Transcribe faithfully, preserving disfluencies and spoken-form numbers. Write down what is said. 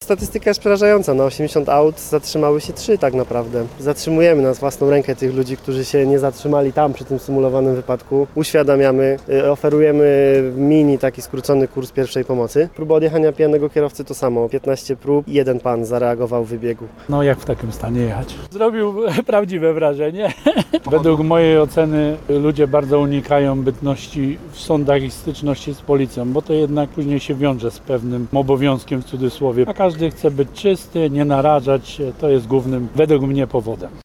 statystyka jest przerażająca. Na osiemdziesiąt aut zatrzymały się trzy tak naprawdę. Zatrzymujemy na własną rękę tych ludzi, którzy się nie zatrzymali tam przy tym symulowanym wypadku. Uświadamiamy, oferujemy mini taki skrócony kurs pierwszej pomocy. Próba odjechania pijanego kierowcy to samo. piętnaście prób i jeden pan zareagował w wybiegu. No jak w takim stanie jechać? Zrobił prawdziwe wrażenie. Według mojej oceny ludzie bardzo unikają bytności w sądach i styczności z policją, bo to jednak później się wiąże z pewnym obowiązkiem w cudzysłowie. A każdy chce być czysty, nie narażać się, to jest głównym według mnie powodem.